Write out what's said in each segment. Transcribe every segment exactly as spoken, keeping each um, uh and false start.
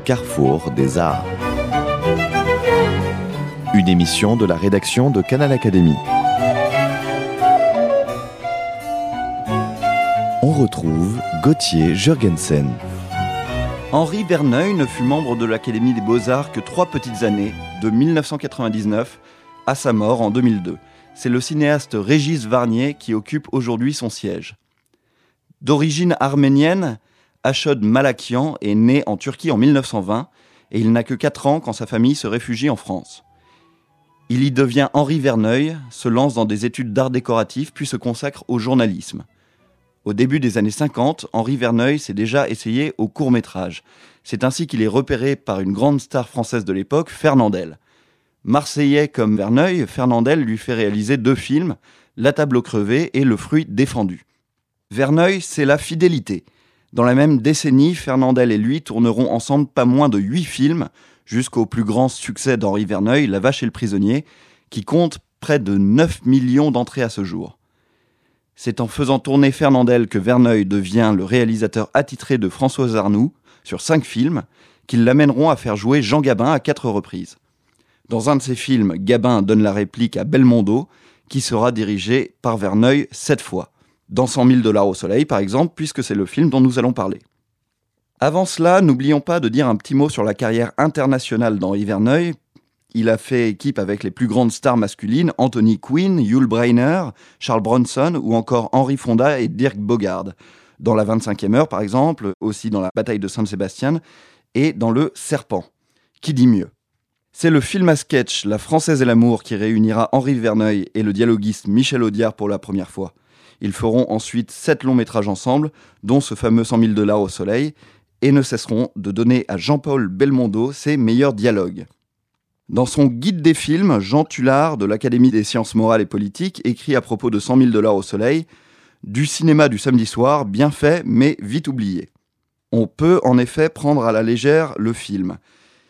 carrefour des arts. Une émission de la rédaction de Canal Académie. On retrouve Gauthier Jurgensen. Henri Verneuil ne fut membre de l'Académie des Beaux-Arts que trois petites années, de mille neuf cent quatre-vingt-dix-neuf à sa mort en deux mille deux. C'est le cinéaste Régis Varnier qui occupe aujourd'hui son siège. D'origine arménienne, Ashod Malakian est né en Turquie en mille neuf cent vingt et il n'a que quatre ans quand sa famille se réfugie en France. Il y devient Henri Verneuil, se lance dans des études d'art décoratif puis se consacre au journalisme. Au début des années cinquante, Henri Verneuil s'est déjà essayé au court-métrage. C'est ainsi qu'il est repéré par une grande star française de l'époque, Fernandel. Marseillais comme Verneuil, Fernandel lui fait réaliser deux films, La table crevée et Le fruit défendu. Verneuil, c'est la fidélité. Dans la même décennie, Fernandel et lui tourneront ensemble pas moins de huit films, jusqu'au plus grand succès d'Henri Verneuil, La vache et le prisonnier, qui compte près de neuf millions d'entrées à ce jour. C'est en faisant tourner Fernandel que Verneuil devient le réalisateur attitré de Françoise Arnoult sur cinq films, qu'ils l'amèneront à faire jouer Jean Gabin à quatre reprises. Dans un de ces films, Gabin donne la réplique à Belmondo, qui sera dirigé par Verneuil cette fois. Dans cent mille dollars au soleil, par exemple, puisque c'est le film dont nous allons parler. Avant cela, n'oublions pas de dire un petit mot sur la carrière internationale d'Henri Verneuil. Il a fait équipe avec les plus grandes stars masculines, Anthony Quinn, Yul Brynner, Charles Bronson ou encore Henry Fonda et Dirk Bogarde. Dans La vingt-cinquième heure, par exemple, aussi dans La bataille de Saint-Sébastien et dans Le Serpent. Qui dit mieux ? C'est le film à sketch La Française et l'amour qui réunira Henri Verneuil et le dialoguiste Michel Audiard pour la première fois. Ils feront ensuite sept longs métrages ensemble, dont ce fameux cent mille dollars au soleil, et ne cesseront de donner à Jean-Paul Belmondo ses meilleurs dialogues. Dans son guide des films, Jean Tullard de l'Académie des sciences morales et politiques écrit à propos de cent mille dollars au soleil « Du cinéma du samedi soir, bien fait mais vite oublié ». On peut en effet prendre à la légère le film.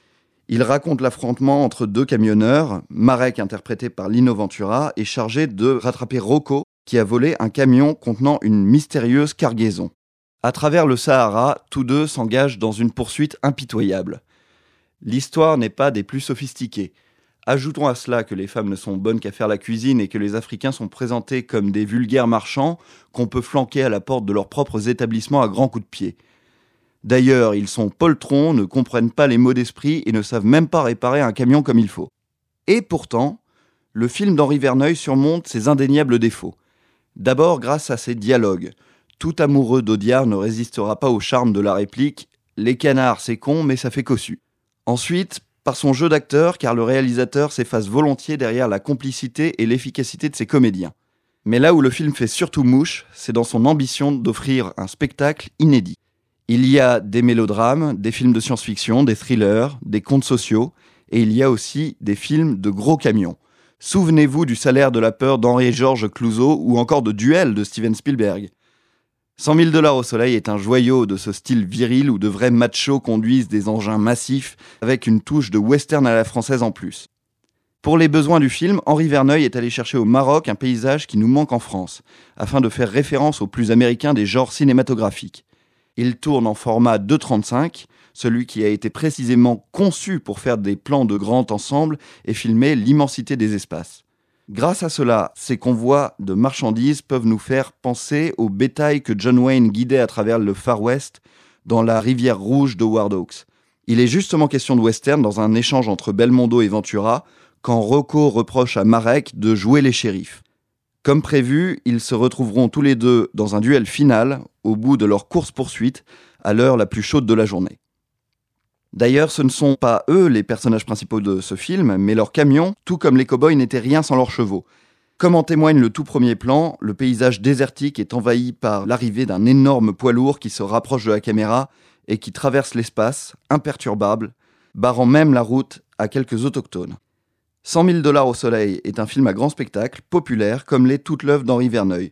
Il raconte l'affrontement entre deux camionneurs, Marek interprété par Lino Ventura est chargé de rattraper Rocco qui a volé un camion contenant une mystérieuse cargaison. À travers le Sahara, tous deux s'engagent dans une poursuite impitoyable. L'histoire n'est pas des plus sophistiquées. Ajoutons à cela que les femmes ne sont bonnes qu'à faire la cuisine et que les Africains sont présentés comme des vulgaires marchands qu'on peut flanquer à la porte de leurs propres établissements à grands coups de pied. D'ailleurs, ils sont poltrons, ne comprennent pas les mots d'esprit et ne savent même pas réparer un camion comme il faut. Et pourtant, le film d'Henri Verneuil surmonte ses indéniables défauts. D'abord grâce à ses dialogues. Tout amoureux d'Audiard ne résistera pas au charme de la réplique « Les canards, c'est con, mais ça fait cossu ». Ensuite, par son jeu d'acteur, car le réalisateur s'efface volontiers derrière la complicité et l'efficacité de ses comédiens. Mais là où le film fait surtout mouche, c'est dans son ambition d'offrir un spectacle inédit. Il y a des mélodrames, des films de science-fiction, des thrillers, des contes sociaux, et il y a aussi des films de gros camions. Souvenez-vous du Salaire de la peur d'Henri-Georges Clouzot ou encore de Duel de Steven Spielberg. cent mille dollars au soleil est un joyau de ce style viril où de vrais machos conduisent des engins massifs avec une touche de western à la française en plus. Pour les besoins du film, Henri Verneuil est allé chercher au Maroc un paysage qui nous manque en France, afin de faire référence au plus américain des genres cinématographiques. Il tourne en format deux trente-cinq, celui qui a été précisément conçu pour faire des plans de grand ensemble et filmer l'immensité des espaces. Grâce à cela, ces convois de marchandises peuvent nous faire penser au bétail que John Wayne guidait à travers le Far West dans la rivière rouge de Howard Hawks. Il est justement question de western dans un échange entre Belmondo et Ventura, quand Rocco reproche à Marek de jouer les shérifs. Comme prévu, ils se retrouveront tous les deux dans un duel final, au bout de leur course-poursuite, à l'heure la plus chaude de la journée. D'ailleurs, ce ne sont pas eux les personnages principaux de ce film, mais leurs camions, tout comme les cow-boys n'étaient rien sans leurs chevaux. Comme en témoigne le tout premier plan, le paysage désertique est envahi par l'arrivée d'un énorme poids lourd qui se rapproche de la caméra et qui traverse l'espace, imperturbable, barrant même la route à quelques autochtones. cent mille dollars au soleil est un film à grand spectacle, populaire, comme l'est toute l'œuvre d'Henri Verneuil.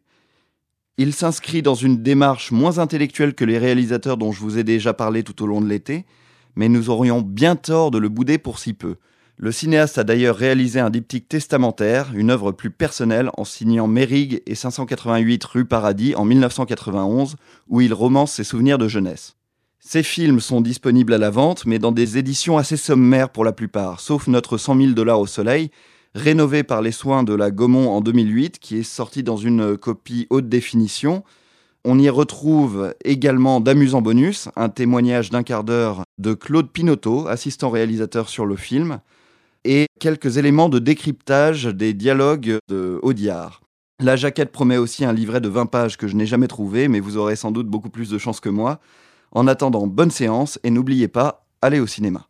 Il s'inscrit dans une démarche moins intellectuelle que les réalisateurs dont je vous ai déjà parlé tout au long de l'été, mais nous aurions bien tort de le bouder pour si peu. Le cinéaste a d'ailleurs réalisé un diptyque testamentaire, une œuvre plus personnelle, en signant Mérigue et cinq cent quatre-vingt-huit rue Paradis en mille neuf cent quatre-vingt-onze, où il romance ses souvenirs de jeunesse. Ces films sont disponibles à la vente, mais dans des éditions assez sommaires pour la plupart, sauf notre cent mille dollars au soleil, rénové par les soins de la Gaumont en deux mille huit, qui est sorti dans une copie haute définition. On y retrouve également d'amusants bonus, un témoignage d'un quart d'heure de Claude Pinoteau, assistant réalisateur sur le film, et quelques éléments de décryptage des dialogues de Audiard. La jaquette promet aussi un livret de vingt pages que je n'ai jamais trouvé, mais vous aurez sans doute beaucoup plus de chance que moi. En attendant, bonne séance et n'oubliez pas, allez au cinéma.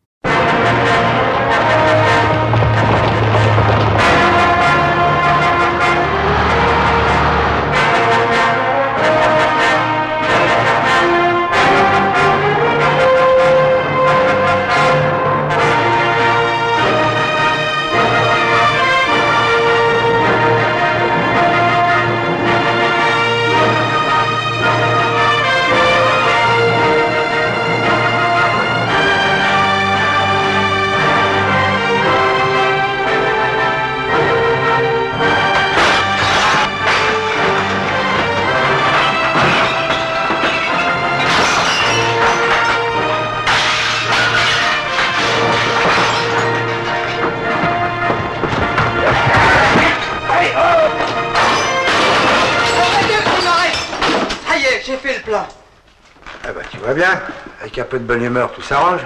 J'ai fait le plein. Ah bah tu vois bien, avec un peu de bonne humeur, tout s'arrange.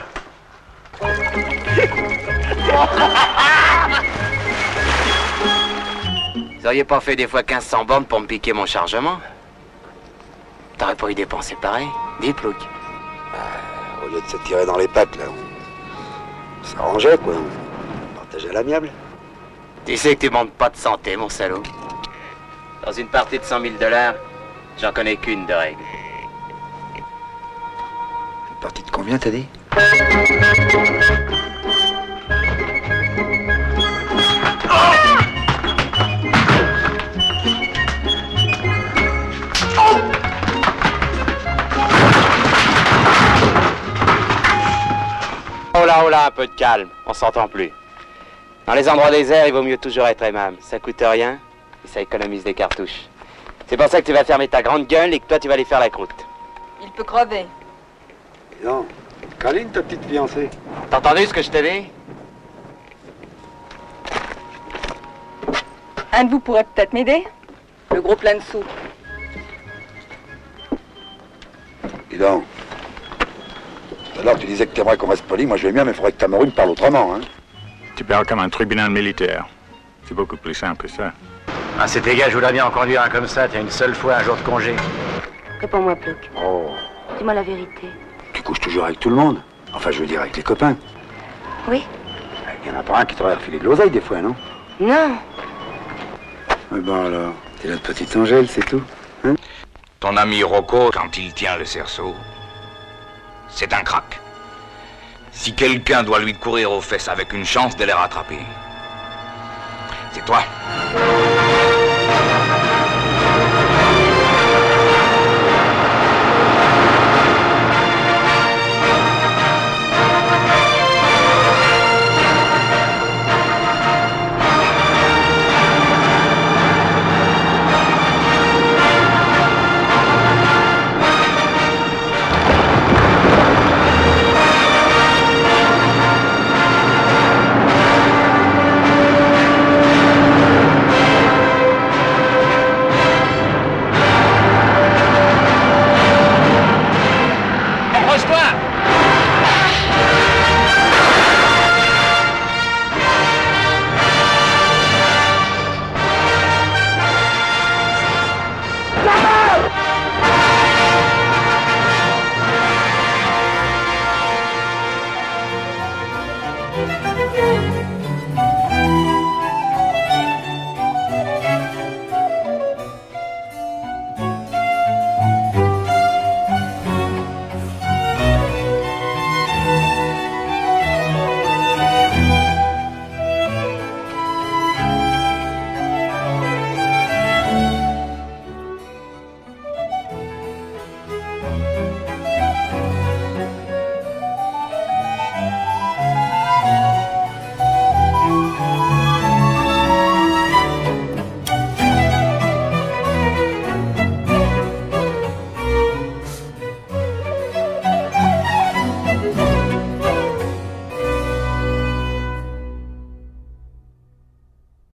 Vous auriez pas fait des fois quinze cents bornes pour me piquer mon chargement? T'aurais pas eu dépensé pareil? Dis, Plouc. Bah, au lieu de se tirer dans les pattes, là, on s'arrangeait, quoi. On partageait à l'amiable. Tu sais que tu montes pas de santé, mon salaud. Dans une partie de cent mille dollars, j'en connais qu'une de règle. Une partie de combien, t'as dit? Oh là, oh là, un peu de calme, on s'entend plus. Dans les endroits déserts, il vaut mieux toujours être aimable. Ça coûte rien et ça économise des cartouches. C'est pour ça que tu vas fermer ta grande gueule et que toi tu vas aller faire la croûte. Il peut crever. Non, câline ta petite fiancée. T'as entendu ce que je t'ai dit? Un de vous pourrait peut-être m'aider? Le gros plein de sous. Dis donc. Tout à l'heure tu disais que t'aimerais qu'on reste poli, moi je vais bien, mais il faudrait que ta morue me parle autrement, hein. Tu parles comme un tribunal militaire. C'est beaucoup plus simple que ça. Ah, c'est égal, je voudrais bien en conduire un comme ça, tiens, une seule fois, un jour de congé. Réponds-moi, Plouc. Oh, Dis-moi la vérité. tu couches toujours avec tout le monde. Enfin, je veux dire, avec les copains. Oui? Il y en a pas un qui t'aurait refilé de l'oseille des fois, non? Non. Eh ben alors, t'es notre petite Angèle, c'est tout. Hein? Ton ami Rocco, quand il tient le cerceau, c'est un crack. Si quelqu'un doit lui courir aux fesses avec une chance de les rattraper, c'est toi. Thank you.